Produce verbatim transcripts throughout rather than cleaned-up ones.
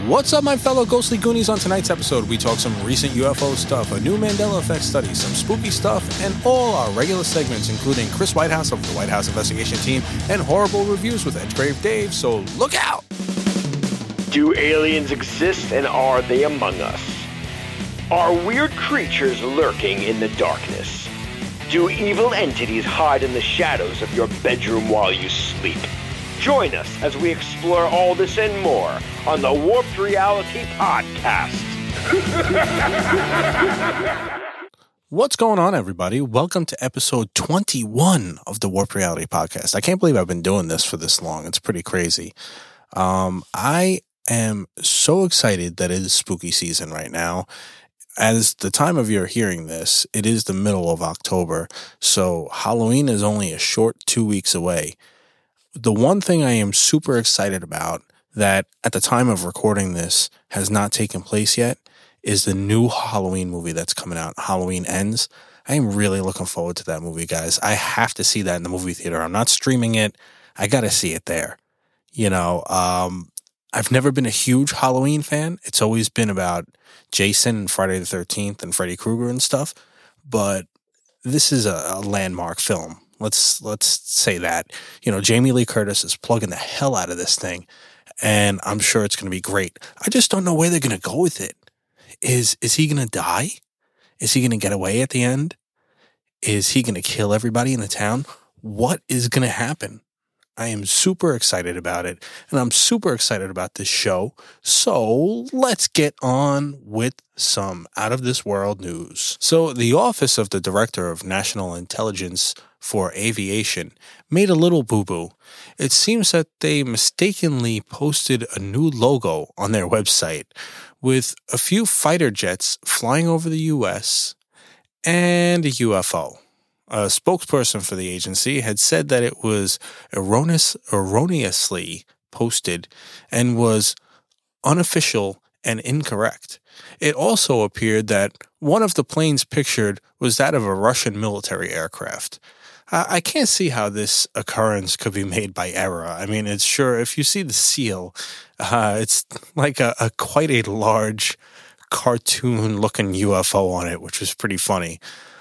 What's up, my fellow ghostly Goonies? On tonight's episode, we talk some recent U F O stuff, a new Mandela Effect study, some spooky stuff, and all our regular segments, including Chris Whitehouse of the White House Investigation Team and horrible reviews with Edgegrave Dave, so look out! Do aliens exist, and are they among us? Are weird creatures lurking in the darkness? Do evil entities hide in the shadows of your bedroom while you sleep? Join us as we explore all this and more on the Warped Reality Podcast. What's going on, everybody? Welcome to episode twenty-one of the Warped Reality Podcast. I can't believe I've been doing this for this long. It's pretty crazy. Um, I am so excited that it is spooky season right now. As the time of year hearing this, it is the middle of October, so Halloween is only a short two weeks away. The one thing I am super excited about that at the time of recording this has not taken place yet is the new Halloween movie that's coming out, Halloween Ends. I am really looking forward to that movie, guys. I have to see that in the movie theater. I'm not streaming it. I got to see it there. You know, um, I've never been a huge Halloween fan. It's always been about Jason and Friday the thirteenth and Freddy Krueger and stuff. But this is a, a landmark film. Let's let's say that. You know, Jamie Lee Curtis is plugging the hell out of this thing, and I'm sure it's going to be great. I just don't know where they're going to go with it. Is is he going to die? Is he going to get away at the end? Is he going to kill everybody in the town? What is going to happen? I am super excited about it, and I'm super excited about this show. So let's get on with some out-of-this-world news. So the Office of the Director of National Intelligence for Aviation made a little boo-boo. It seems that they mistakenly posted a new logo on their website with a few fighter jets flying over the U S and a U F O. A spokesperson for the agency had said that it was erroneous, erroneously posted and was unofficial and incorrect. It also appeared that one of the planes pictured was that of a Russian military aircraft. I, I can't see how this occurrence could be made by error. I mean, it's sure, if you see the seal, uh, it's like a, a quite a large cartoon-looking U F O on it, which was pretty funny.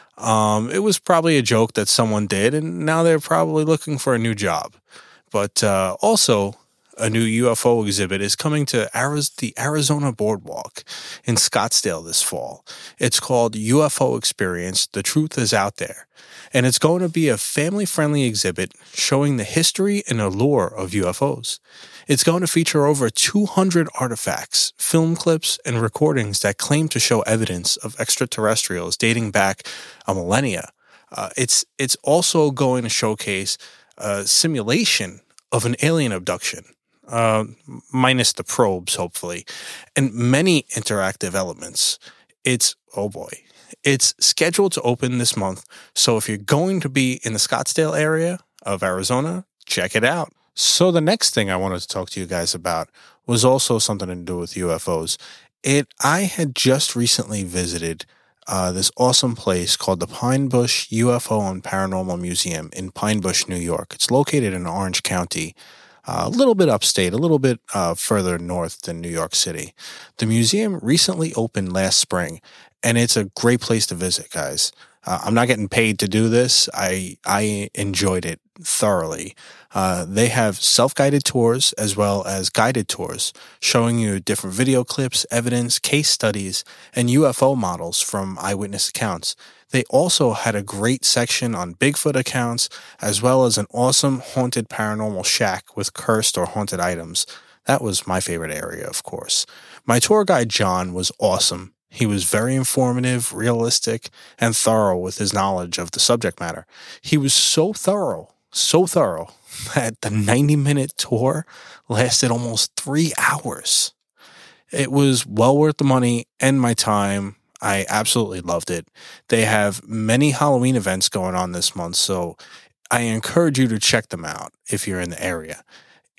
Um, it was probably a joke that someone did, and now they're probably looking for a new job. But uh, also, a new U F O exhibit is coming to Ariz- the Arizona Boardwalk in Scottsdale this fall. It's called U F O Experience, The Truth is Out There. And it's going to be a family-friendly exhibit showing the history and allure of U F Os. It's going to feature over two hundred artifacts, film clips, and recordings that claim to show evidence of extraterrestrials dating back a millennia. Uh, it's it's also going to showcase a simulation of an alien abduction, uh, minus the probes, hopefully, and many interactive elements. It's, oh boy, it's scheduled to open this month, so if you're going to be in the Scottsdale area of Arizona, check it out. So the next thing I wanted to talk to you guys about was also something to do with U F Os. It I had just recently visited uh, this awesome place called the Pine Bush U F O and Paranormal Museum in Pine Bush, New York. It's located in Orange County, uh, a little bit upstate, a little bit uh, further north than New York City. The museum recently opened last spring, and it's a great place to visit, guys. Uh, I'm not getting paid to do this. I I enjoyed it thoroughly. Uh, they have self-guided tours as well as guided tours showing you different video clips, evidence, case studies, and U F O models from eyewitness accounts. They also had a great section on Bigfoot accounts as well as an awesome haunted paranormal shack with cursed or haunted items. That was my favorite area, of course. My tour guide, John, was awesome. He was very informative, realistic, and thorough with his knowledge of the subject matter. He was so thorough, so thorough, that the ninety-minute tour lasted almost three hours. It was well worth the money and my time. I absolutely loved it. They have many Halloween events going on this month, so I encourage you to check them out if you're in the area.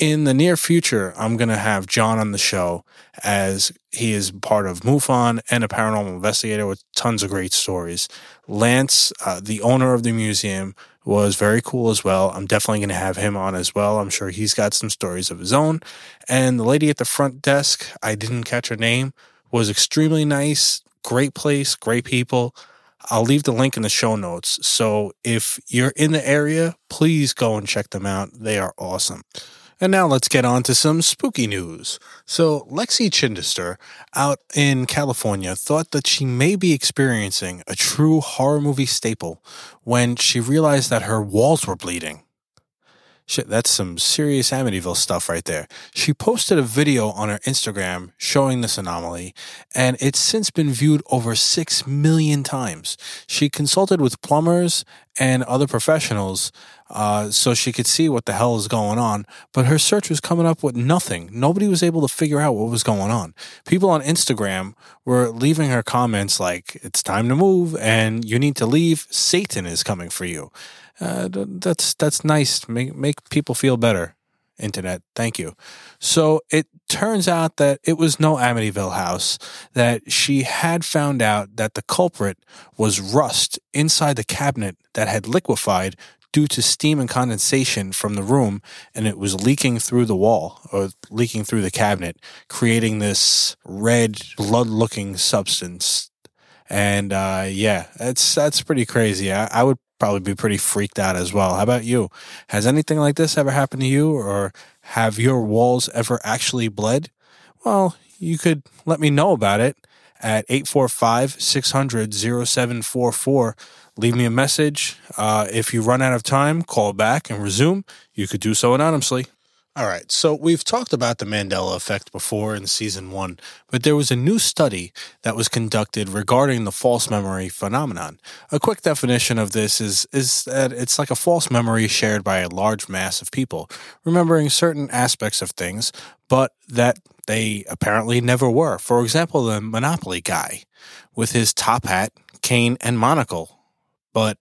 in the near future, I'm going to have John on the show, as he is part of MUFON and a paranormal investigator with tons of great stories. Lance, uh, the owner of the museum, was very cool as well. I'm definitely going to have him on as well. I'm sure he's got some stories of his own. And the lady at the front desk, I didn't catch her name, was extremely nice. Great place, great people. I'll leave the link in the show notes. So if you're in the area, please go and check them out. They are awesome. And now let's get on to some spooky news. So Lexi Chindester out in California thought that she may be experiencing a true horror movie staple when she realized that her walls were bleeding. Shit, that's some serious Amityville stuff right there. She posted a video on her Instagram showing this anomaly, and it's since been viewed over six million times. She consulted with plumbers and other professionals uh, so she could see what the hell is going on, but her search was coming up with nothing. Nobody was able to figure out what was going on. People on Instagram were leaving her comments like, it's time to move and you need to leave. Satan is coming for you. Uh, that's that's nice. Make make people feel better. Internet, thank you. So it turns out that it was no Amityville house, that she had found out that the culprit was rust inside the cabinet that had liquefied due to steam and condensation from the room, and it was leaking through the wall or leaking through the cabinet, creating this red blood-looking substance. And uh, yeah, that's that's pretty crazy. I, I would probably be pretty freaked out as well. How about you? Has anything like this ever happened to you, or have your walls ever actually bled? Well, you could let me know about it at eight four five, six hundred, oh seven four four. Leave me a message. Uh, if you run out of time, call back and resume. You could do so anonymously. All right, so we've talked about the Mandela effect before in season one, but there was a new study that was conducted regarding the false memory phenomenon. A quick definition of this is, is that it's like a false memory shared by a large mass of people, remembering certain aspects of things, but that they apparently never were. For example, the Monopoly guy with his top hat, cane, and monocle, but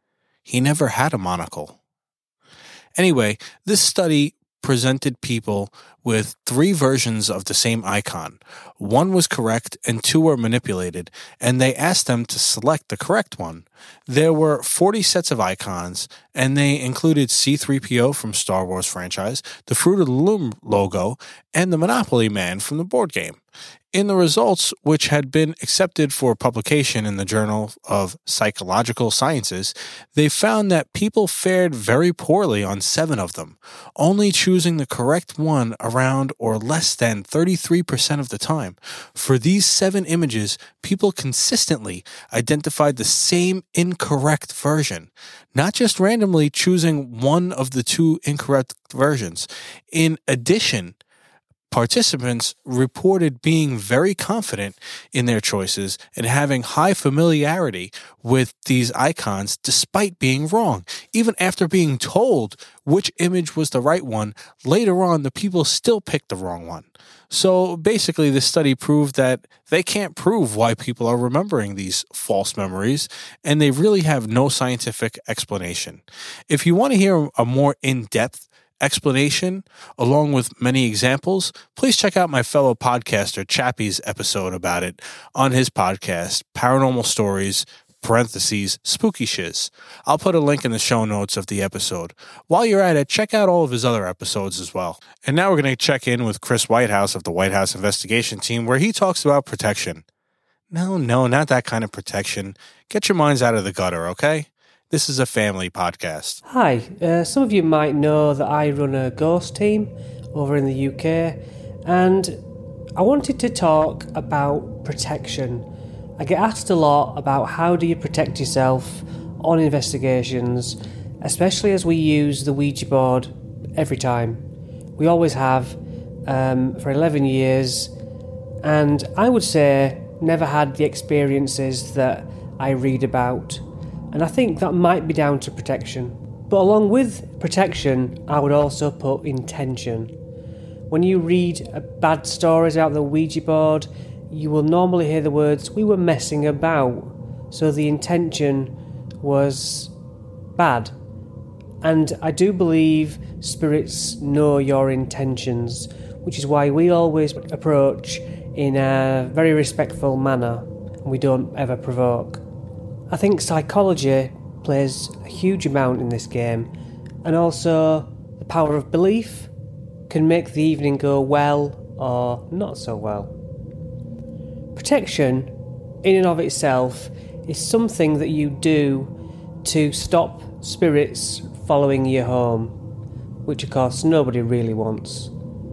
he never had a monocle. Anyway, this study presented people with three versions of the same icon. One was correct and two were manipulated, and they asked them to select the correct one. There were forty sets of icons, and they included C three P O from Star Wars franchise, the Fruit of the Loom logo, and the Monopoly Man from the board game. In the results, which had been accepted for publication in the Journal of Psychological Sciences, they found that people fared very poorly on seven of them, only choosing the correct one around or less than thirty-three percent of the time. For these seven images, people consistently identified the same incorrect version, not just randomly choosing one of the two incorrect versions. In addition, participants reported being very confident in their choices and having high familiarity with these icons despite being wrong. Even after being told which image was the right one, later on the people still picked the wrong one. So basically this study proved that they can't prove why people are remembering these false memories, and they really have no scientific explanation. If you want to hear a more in-depth explanation, along with many examples, please check out my fellow podcaster Chappie's episode about it on his podcast, Paranormal Stories, parentheses, Spooky Shiz. I'll put a link in the show notes of the episode. While you're at it, check out all of his other episodes as well. And now we're going to check in with Chris Whitehouse of the White House Investigation Team, where he talks about protection. No, no, not that kind of protection. Get your minds out of the gutter, okay? This is a family podcast. Hi, uh, some of you might know that I run a ghost team over in the U K, and I wanted to talk about protection. I get asked a lot about how do you protect yourself on investigations, especially as we use the Ouija board every time. We always have um, for eleven years, and I would say never had the experiences that I read about. And I think that might be down to protection. But along with protection, I would also put intention. When you read bad stories out the Ouija board, you will normally hear the words, "we were messing about." So the intention was bad. And I do believe spirits know your intentions, which is why we always approach in a very respectful manner, and we don't ever provoke. I think psychology plays a huge amount in this game, and also the power of belief can make the evening go well or not so well. Protection, in and of itself, is something that you do to stop spirits following you home, which of course nobody really wants.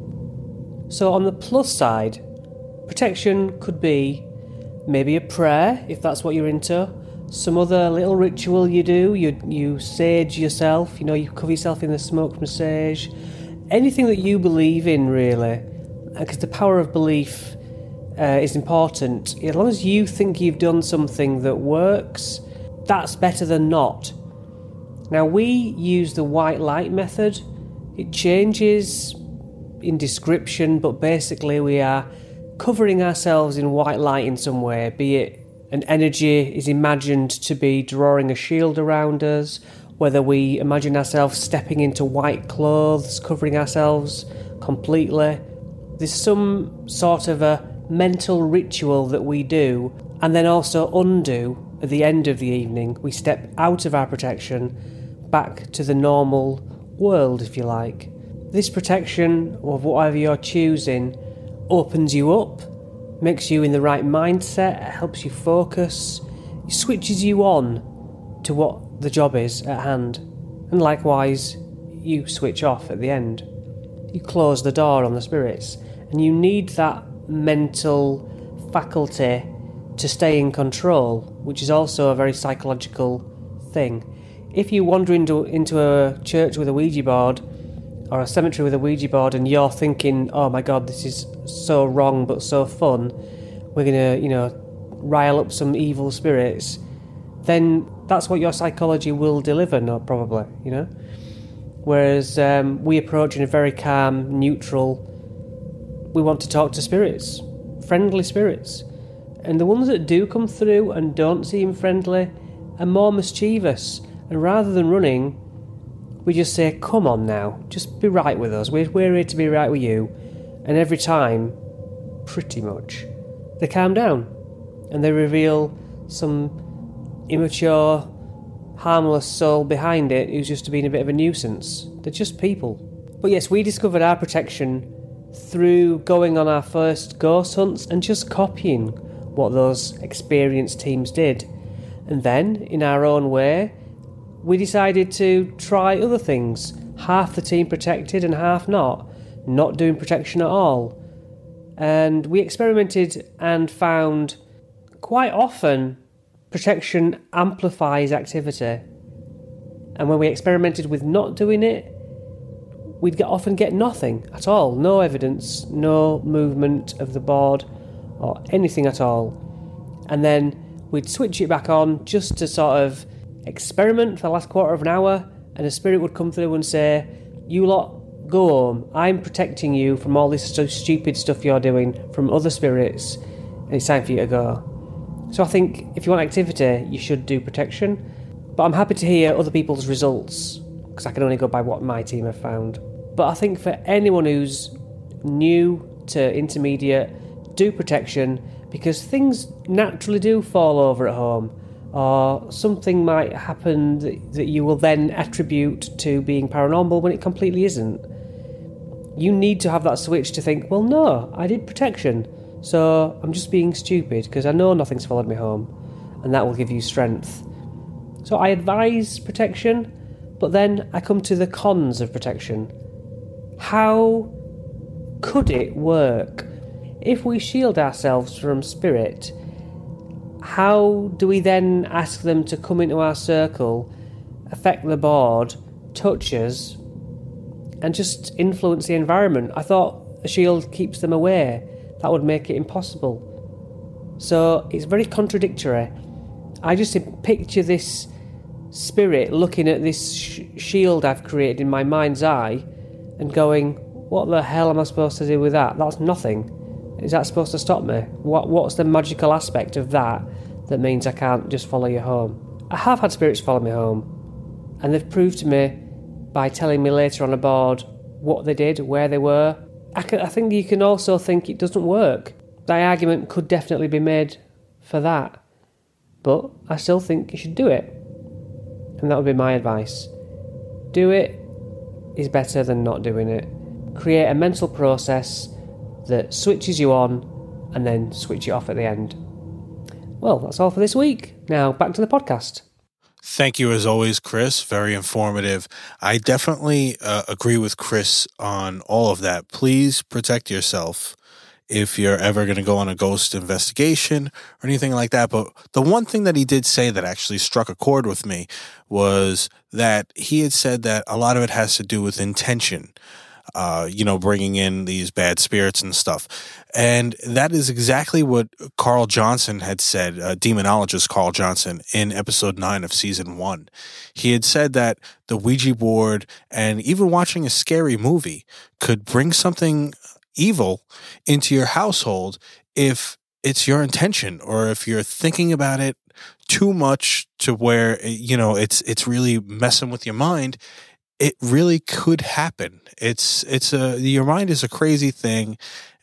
So on the plus side, protection could be maybe a prayer, if that's what you're into, some other little ritual you do, you you sage yourself, you know, you cover yourself in the smoked sage, anything that you believe in really, because the power of belief uh, is important. As long as you think you've done something that works, that's better than not. Now, we use the white light method. It changes in description, but basically we are covering ourselves in white light in some way, be it an energy is imagined to be drawing a shield around us, whether we imagine ourselves stepping into white clothes, covering ourselves completely. There's some sort of a mental ritual that we do, and then also undo at the end of the evening. We step out of our protection back to the normal world, if you like. This protection, of whatever you're choosing, opens you up, makes you in the right mindset, helps you focus, it switches you on to what the job is at hand, and likewise you switch off at the end. You close the door on the spirits, and you need that mental faculty to stay in control, which is also a very psychological thing. If you wander into, into a church with a Ouija board, or a cemetery with a Ouija board, and you're thinking, oh my god, this is so wrong but so fun, we're going to, you know, rile up some evil spirits, then that's what your psychology will deliver, no, probably, you know? Whereas um, we approach in a very calm, neutral, we want to talk to spirits, friendly spirits. And the ones that do come through and don't seem friendly are more mischievous. And rather than running, we just say, come on now, just be right with us. We're, we're here to be right with you. And every time, pretty much, they calm down. And they reveal some immature, harmless soul behind it who's just been a bit of a nuisance. They're just people. But yes, we discovered our protection through going on our first ghost hunts and just copying what those experienced teams did. And then, in our own way, we decided to try other things. Half the team protected and half not. Not doing protection at all. And we experimented and found quite often protection amplifies activity. And when we experimented with not doing it, we'd get, often get nothing at all. No evidence, no movement of the board or anything at all. And then we'd switch it back on just to sort of experiment for the last quarter of an hour, and a spirit would come through and say, you lot, go home. I'm protecting you from all this st- stupid stuff you're doing from other spirits, and it's time for you to go. So I think if you want activity, you should do protection. But I'm happy to hear other people's results, because I can only go by what my team have found. But I think for anyone who's new to intermediate, do protection, because things naturally do fall over at home, or something might happen that, that you will then attribute to being paranormal when it completely isn't. You need to have that switch to think, well, no, I did protection, so I'm just being stupid because I know nothing's followed me home, and that will give you strength. So I advise protection, but then I come to the cons of protection. How could it work? If we shield ourselves from spirit, how do we then ask them to come into our circle, affect the board, touch us, and just influence the environment? I thought a shield keeps them away. That would make it impossible. So it's very contradictory. I just picture this spirit looking at this sh- shield I've created in my mind's eye and going, what the hell am I supposed to do with that? That's nothing. Is that supposed to stop me? What What's the magical aspect of that that means I can't just follow you home? I have had spirits follow me home, and they've proved to me by telling me later on aboard what they did, where they were, I, can, I think you can also think it doesn't work. The argument could definitely be made for that. But I still think you should do it. And that would be my advice. Do it is better than not doing it. Create a mental process that switches you on and then switch it off at the end. Well, that's all for this week. Now, back to the podcast. Thank you as always, Chris. Very informative. I definitely uh, agree with Chris on all of that. Please protect yourself if you're ever going to go on a ghost investigation or anything like that. But the one thing that he did say that actually struck a chord with me was that he had said that a lot of it has to do with intention, uh, you know, bringing in these bad spirits and stuff. And that is exactly what Carl Johnson had said, uh, demonologist Carl Johnson, in episode nine of season one. He had said that the Ouija board and even watching a scary movie could bring something evil into your household if it's your intention, or if you're thinking about it too much to where, you know, it's it's really messing with your mind. It really could happen. It's it's a your mind is a crazy thing,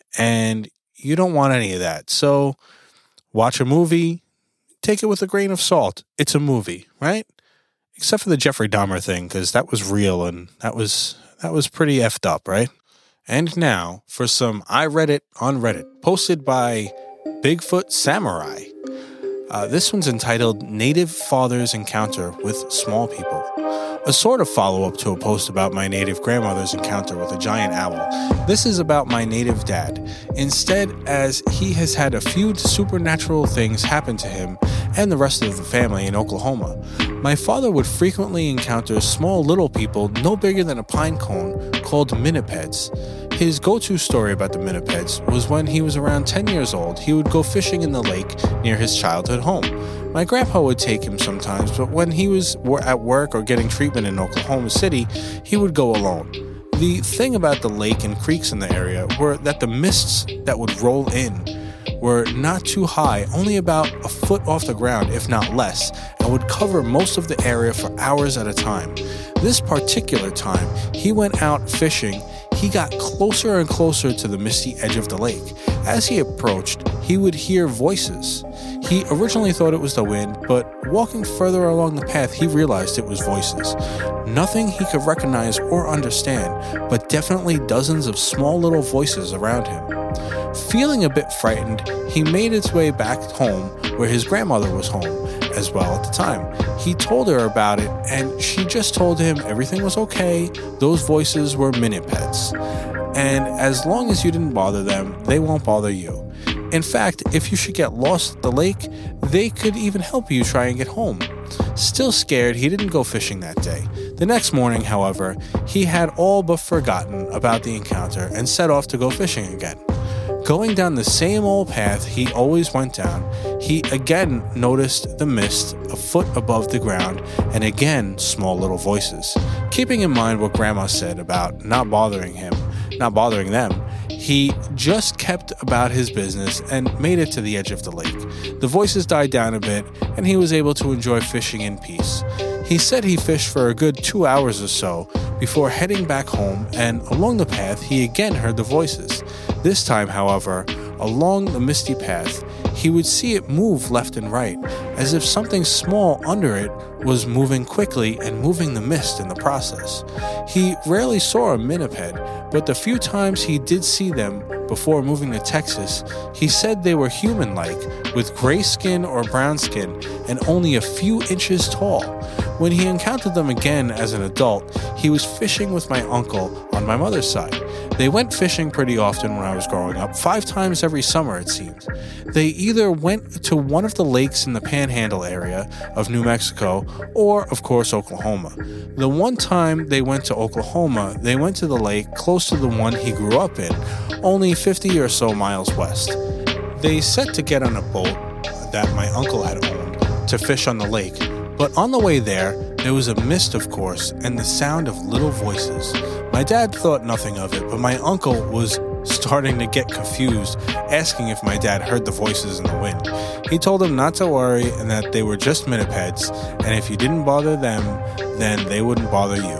and you don't want any of that. So watch a movie, take it with a grain of salt. It's a movie, right? Except for the Jeffrey Dahmer thing, because that was real and that was that was pretty effed up, right? And now for some I Read It on Reddit, posted by Bigfoot Samurai. Uh, this one's entitled Native Father's Encounter with Small People. A sort of follow-up to a post about my native grandmother's encounter with a giant owl. This is about my native dad. Instead, as he has had a few supernatural things happen to him and the rest of the family in Oklahoma. My father would frequently encounter small little people no bigger than a pine cone called minipeds. His go-to story about the minipeds was when he was around ten years old, he would go fishing in the lake near his childhood home. My grandpa would take him sometimes, but when he was at work or getting treatment in Oklahoma City, he would go alone. The thing about the lake and creeks in the area were that the mists that would roll in were not too high, only about a foot off the ground, if not less, and would cover most of the area for hours at a time. This particular time, he went out fishing. He got closer and closer to the misty edge of the lake. As he approached, he would hear voices. He originally thought it was the wind, but walking further along the path, he realized it was voices. Nothing he could recognize or understand, but definitely dozens of small little voices around him. Feeling a bit frightened, he made his way back home where his grandmother was home as well at the time. He told her about it, and she just told him everything was okay. Those voices were minipeds. And as long as you didn't bother them, they won't bother you. In fact, if you should get lost at the lake, they could even help you try and get home. Still scared, he didn't go fishing that day. The next morning, however, he had all but forgotten about the encounter and set off to go fishing again. Going down the same old path he always went down, he again noticed the mist a foot above the ground, and again small little voices. Keeping in mind what Grandma said about not bothering him, not bothering them, he just kept about his business and made it to the edge of the lake. The voices died down a bit, and he was able to enjoy fishing in peace. He said he fished for a good two hours or so before heading back home, and along the path he again heard the voices. This time, however, along the misty path, he would see it move left and right, as if something small under it was moving quickly and moving the mist in the process. He rarely saw a miniped, but the few times he did see them before moving to Texas, he said they were human-like, with gray skin or brown skin, and only a few inches tall. When he encountered them again as an adult, he was fishing with my uncle on my mother's side. They went fishing pretty often when I was growing up, five times every summer it seemed. They either went to one of the lakes in the Panhandle area of New Mexico or, of course, Oklahoma. The one time they went to Oklahoma, they went to the lake close to the one he grew up in, only fifty or so miles west. They set to get on a boat that my uncle had owned to fish on the lake, but on the way there, there was a mist, of course, and the sound of little voices. My dad thought nothing of it, but my uncle was starting to get confused, asking if my dad heard the voices in the wind. He told him not to worry and that they were just minipeds, and if you didn't bother them, then they wouldn't bother you.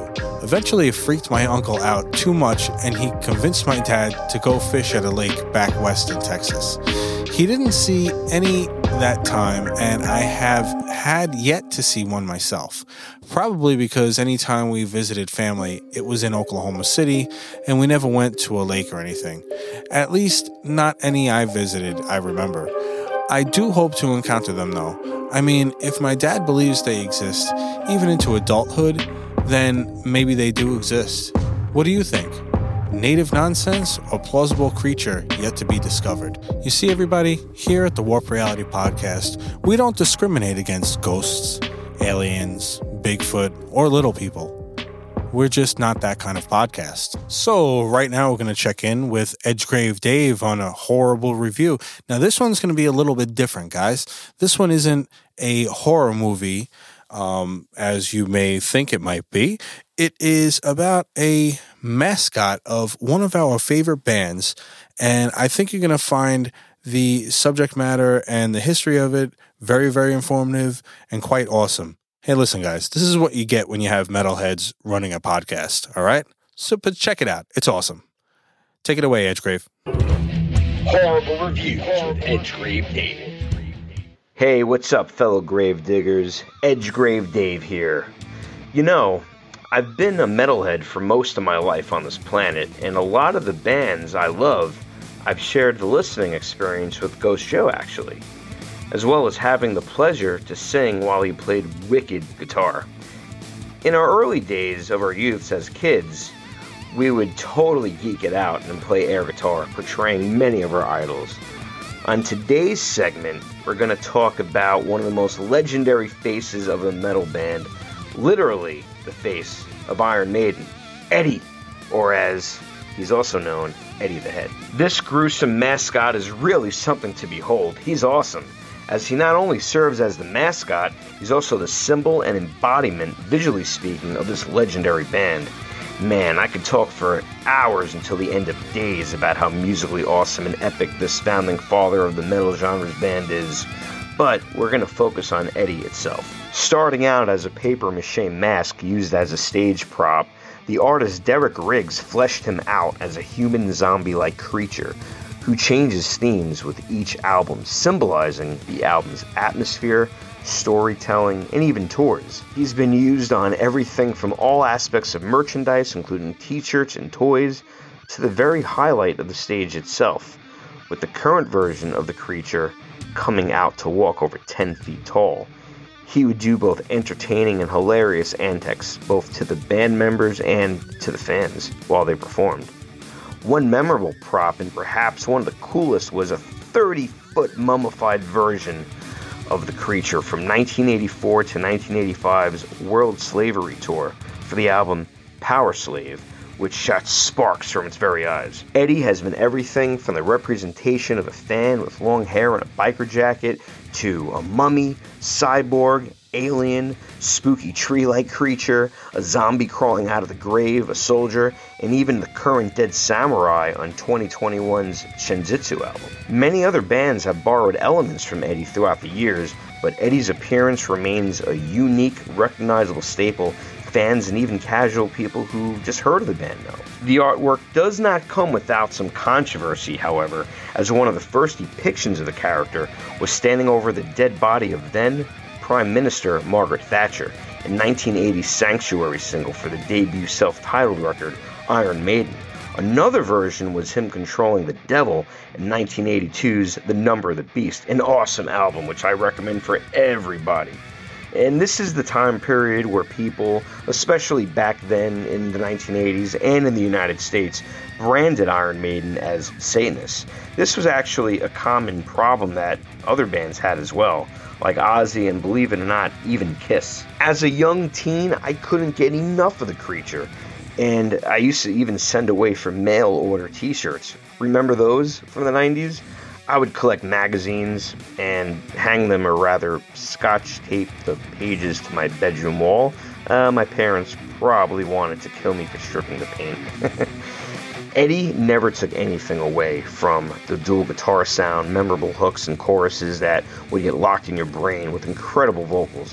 Eventually, it freaked my uncle out too much, and he convinced my dad to go fish at a lake back west in Texas. He didn't see any that time, and I have had yet to see one myself. Probably because anytime we visited family, it was in Oklahoma City, and we never went to a lake or anything. At least, not any I visited, I remember. I do hope to encounter them, though. I mean, if my dad believes they exist, even into adulthood, then maybe they do exist. What do you think? Native nonsense or plausible creature yet to be discovered? You see, everybody, here at the Warp Reality Podcast, we don't discriminate against ghosts, aliens, Bigfoot, or little people. We're just not that kind of podcast. So right now we're going to check in with Edgegrave Dave on a horrible review. Now this one's going to be a little bit different, guys. This one isn't a horror movie, um, as you may think it might be. It is about a mascot of one of our favorite bands, and I think you're going to find the subject matter and the history of it very, very informative and quite awesome. Hey, listen, guys, this is what you get when you have metalheads running a podcast, all right? So but check it out. It's awesome. Take it away, Edgegrave. Horrible Reviews with Edgegrave Dave. Hey, what's up, fellow grave diggers? Edgegrave Dave here. You know, I've been a metalhead for most of my life on this planet, and a lot of the bands I love, I've shared the listening experience with Ghost Joe, actually, as well as having the pleasure to sing while he played wicked guitar. In our early days of our youths as kids, we would totally geek it out and play air guitar, portraying many of our idols. On today's segment, we're going to talk about one of the most legendary faces of a metal band, literally the face of Iron Maiden, Eddie, or as he's also known, Eddie the Head. This gruesome mascot is really something to behold. He's awesome, as he not only serves as the mascot, he's also the symbol and embodiment, visually speaking, of this legendary band. Man, I could talk for hours until the end of days about how musically awesome and epic this founding father of the metal genre's band is, but we're going to focus on Eddie itself. Starting out as a papier-mâché mask used as a stage prop, the artist Derek Riggs fleshed him out as a human zombie-like creature who changes themes with each album, symbolizing the album's atmosphere, storytelling, and even tours. He's been used on everything from all aspects of merchandise, including t-shirts and toys, to the very highlight of the stage itself, with the current version of the creature coming out to walk over ten feet tall. He would do both entertaining and hilarious antics, both to the band members and to the fans, while they performed. One memorable prop, and perhaps one of the coolest, was a thirty-foot mummified version of the creature from nineteen eighty-four to nineteen eighty-five's World Slavery Tour for the album Power Slave, which shot sparks from its very eyes. Eddie has been everything from the representation of a fan with long hair and a biker jacket to a mummy, cyborg, alien, spooky tree-like creature, a zombie crawling out of the grave, a soldier, and even the current Dead Samurai on twenty twenty-one's Shinjitsu album. Many other bands have borrowed elements from Eddie throughout the years, but Eddie's appearance remains a unique, recognizable staple fans and even casual people who just heard of the band know. The artwork does not come without some controversy, however, as one of the first depictions of the character was standing over the dead body of then Prime Minister Margaret Thatcher in nineteen eighty's Sanctuary single for the debut self-titled record Iron Maiden. Another version was him controlling the devil in nineteen eighty-two's The Number of the Beast, an awesome album which I recommend for everybody. And this is the time period where people, especially back then in the nineteen eighties and in the United States, branded Iron Maiden as Satanists. This was actually a common problem that other bands had as well, like Ozzy and, believe it or not, even Kiss. As a young teen, I couldn't get enough of the creature, and I used to even send away for mail order t-shirts. Remember those from the nineties? I would collect magazines and hang them, or rather scotch tape the pages to my bedroom wall. Uh, my parents probably wanted to kill me for stripping the paint. Eddie never took anything away from the dual guitar sound, memorable hooks and choruses that would get locked in your brain with incredible vocals,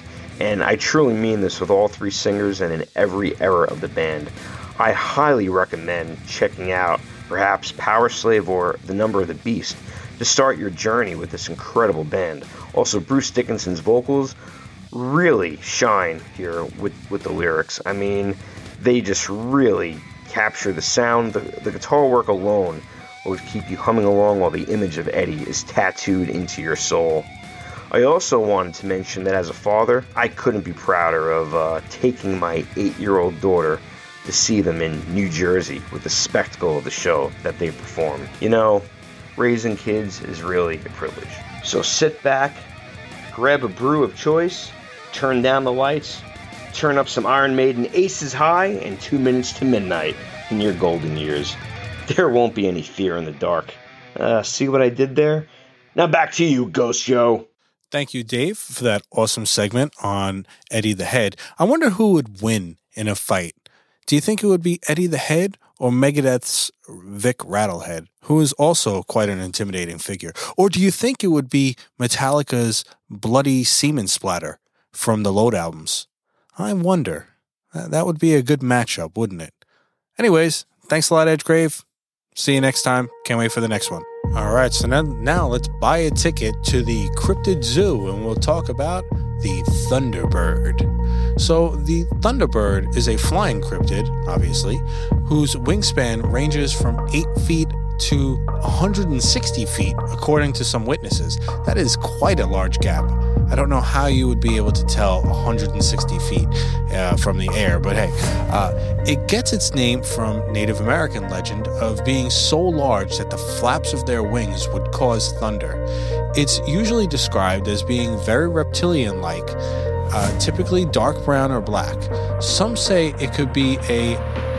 and I truly mean this with all three singers and in every era of the band. I highly recommend checking out perhaps Power Slave or The Number of the Beast to start your journey with this incredible band. Also, Bruce Dickinson's vocals really shine here with, with the lyrics. I mean, they just really capture the sound. The, the guitar work alone will keep you humming along while the image of Eddie is tattooed into your soul. I also wanted to mention that as a father, I couldn't be prouder of uh, taking my eight-year-old daughter to see them in New Jersey with the spectacle of the show that they perform. You know, raising kids is really a privilege. So sit back, grab a brew of choice, turn down the lights, turn up some Iron Maiden Aces High, and two minutes to midnight in your golden years. There won't be any fear in the dark. Uh, see what I did there? Now back to you, Ghost Joe. Thank you, Dave, for that awesome segment on Eddie the Head. I wonder who would win in a fight. Do you think it would be Eddie the Head or Megadeth's Vic Rattlehead, who is also quite an intimidating figure? Or do you think it would be Metallica's Bloody Semen Splatter from the Load albums? I wonder. That would be a good matchup, wouldn't it? Anyways, thanks a lot, Edgegrave. See you next time. Can't wait for the next one. All right, so now, now let's buy a ticket to the Cryptid Zoo, and we'll talk about the Thunderbird. So the Thunderbird is a flying cryptid, obviously, whose wingspan ranges from eight feet to one hundred sixty feet, according to some witnesses. That is quite a large gap. I don't know how you would be able to tell one hundred sixty feet uh, from the air, but hey, uh, it gets its name from Native American legend of being so large that the flaps of their wings would cause thunder. It's usually described as being very reptilian-like, uh, typically dark brown or black. Some say it could be a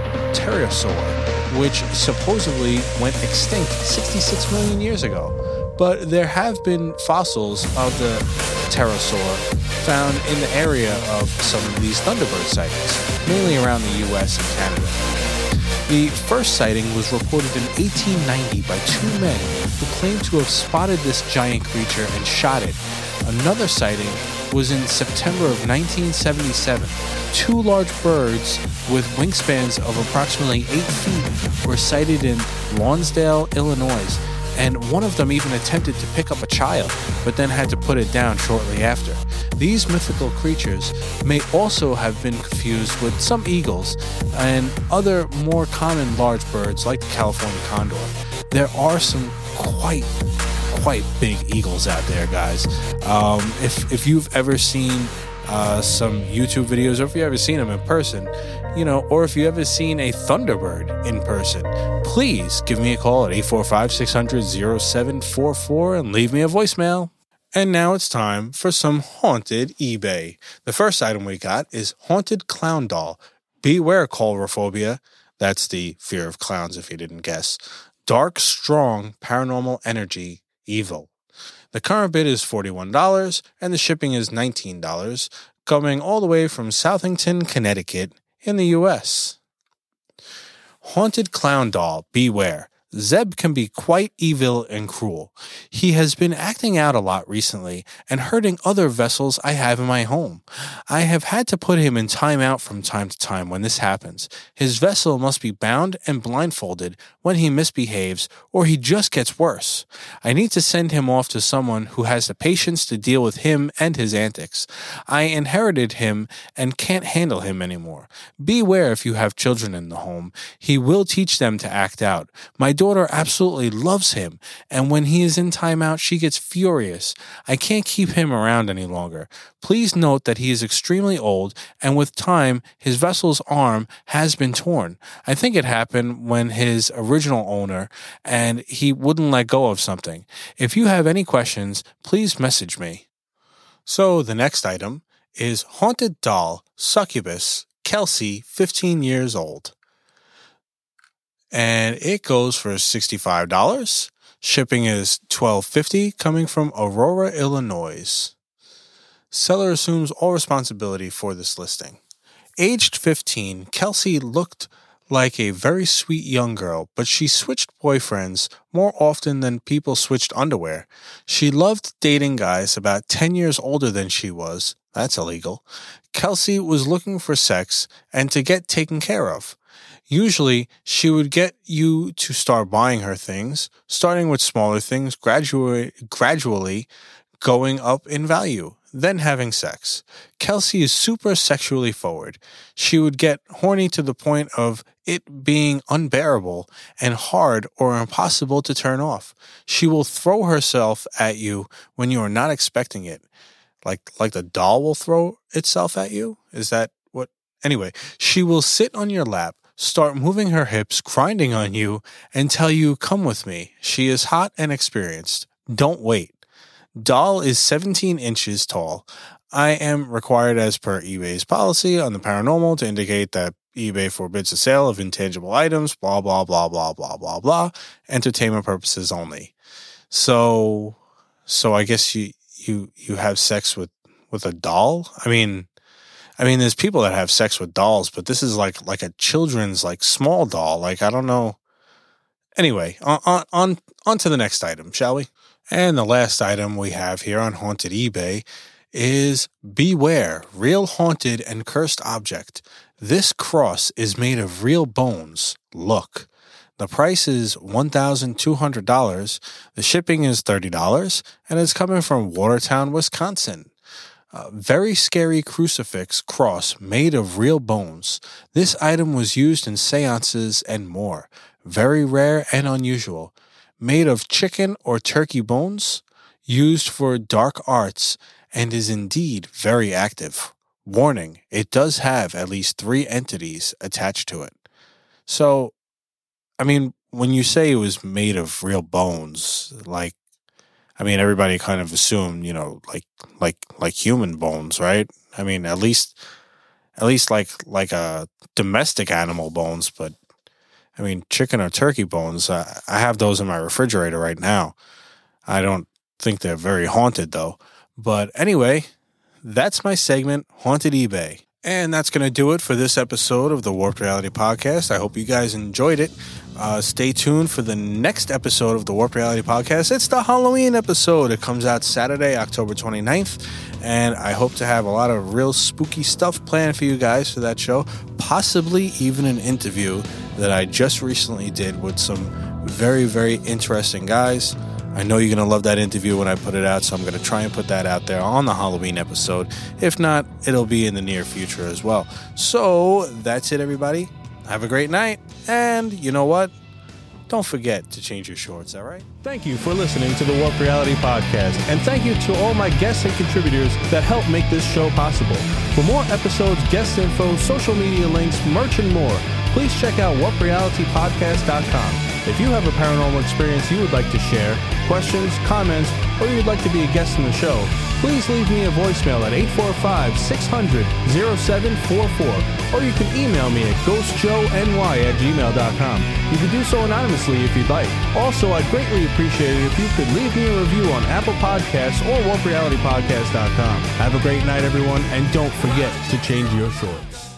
pterosaur, which supposedly went extinct sixty-six million years ago. But there have been fossils of the pterosaur found in the area of some of these Thunderbird sightings, mainly around the U S and Canada. The first sighting was reported in eighteen ninety by two men who claimed to have spotted this giant creature and shot it. Another sighting was in September of nineteen seventy-seven. Two large birds with wingspans of approximately eight feet were sighted in Lonsdale, Illinois, and one of them even attempted to pick up a child, but then had to put it down shortly after. These mythical creatures may also have been confused with some eagles and other more common large birds like the California condor. There are some quite, quite big eagles out there, guys. Um, if if you've ever seen uh, some YouTube videos, or if you've ever seen them in person, you know, or if you ever seen a Thunderbird in person, please give me a call at eight four five, six hundred, oh seven four four and leave me a voicemail. And now it's time for some haunted eBay. The first item we got is Haunted Clown Doll. Beware coulrophobia. That's the fear of clowns, if you didn't guess. Dark, strong, paranormal energy, evil. The current bid is forty-one dollars, and the shipping is nineteen dollars, coming all the way from Southington, Connecticut, in the U S. Haunted Clown Doll, beware. Zeb can be quite evil and cruel. He has been acting out a lot recently and hurting other vessels I have in my home. I have had to put him in timeout from time to time when this happens. His vessel must be bound and blindfolded when he misbehaves, or he just gets worse. I need to send him off to someone who has the patience to deal with him and his antics. I inherited him and can't handle him anymore. Beware if you have children in the home. He will teach them to act out. My daughter absolutely loves him, and when he is in timeout, she gets furious. I can't keep him around any longer. Please note that he is extremely old, and with time, his vessel's arm has been torn. I think it happened when his original owner, and he wouldn't let go of something. If you have any questions, please message me. So the next item is Haunted Doll, Succubus, Kelsey, fifteen years old. And it goes for sixty-five dollars. Shipping is twelve fifty, coming from Aurora, Illinois. Seller assumes all responsibility for this listing. Aged fifteen, Kelsey looked like a very sweet young girl, but she switched boyfriends more often than people switched underwear. She loved dating guys about ten years older than she was. That's illegal. Kelsey was looking for sex and to get taken care of. Usually, she would get you to start buying her things, starting with smaller things, gradually, gradually going up in value, then having sex. Kelsey is super sexually forward. She would get horny to the point of it being unbearable and hard or impossible to turn off. She will throw herself at you when you are not expecting it. Like, like the doll will throw itself at you? Is that what? Anyway, she will sit on your lap, start moving her hips, grinding on you, and tell you, come with me. She is hot and experienced. Don't wait. Doll is seventeen inches tall. I am required as per eBay's policy on the paranormal to indicate that eBay forbids the sale of intangible items, blah, blah, blah, blah, blah, blah, blah, entertainment purposes only. So, so I guess you, you, you have sex with, with a doll? I mean, I mean, there's people that have sex with dolls, but this is like, like a children's, like, small doll. Like, I don't know. Anyway, on, on, on to the next item, shall we? And the last item we have here on Haunted eBay is Beware, Real Haunted and Cursed Object. This cross is made of real bones. Look. The price is one thousand two hundred dollars. The shipping is thirty dollars, and it's coming from Watertown, Wisconsin. A very scary crucifix cross made of real bones. This item was used in seances and more. Very rare and unusual. Made of chicken or turkey bones, used for dark arts, and is indeed very active. Warning, it does have at least three entities attached to it. So, I mean, when you say it was made of real bones, like, I mean, everybody kind of assumed, you know, like, like, like human bones, right? I mean, at least, at least like, like a domestic animal bones, but I mean, chicken or turkey bones, uh, I have those in my refrigerator right now. I don't think they're very haunted, though. But anyway, that's my segment, Haunted eBay. And that's going to do it for this episode of the Warped Reality Podcast. I hope you guys enjoyed it. Uh, stay tuned for the next episode of the Warped Reality Podcast. It's the Halloween episode. It comes out Saturday, October twenty-ninth. And I hope to have a lot of real spooky stuff planned for you guys for that show. Possibly even an interview that I just recently did with some very, very interesting guys. I know you're going to love that interview when I put it out, so I'm going to try and put that out there on the Halloween episode. If not, it'll be in the near future as well. So that's it, everybody. Have a great night. And you know what? Don't forget to change your shorts, all right? Thank you for listening to the Warped Reality Podcast, and thank you to all my guests and contributors that help make this show possible. For more episodes, guest info, social media links, merch, and more, please check out warped reality podcast dot com. If you have a paranormal experience you would like to share, questions, comments, or you'd like to be a guest in the show, please leave me a voicemail at eight four five, six hundred, oh seven four four, or you can email me at ghost joe n y at gmail dot com. You can do so anonymously if you'd like. Also, I'd greatly appreciate it if you could leave me a review on Apple Podcasts or warped reality podcast dot com. Have a great night, everyone, and don't forget to change your shorts.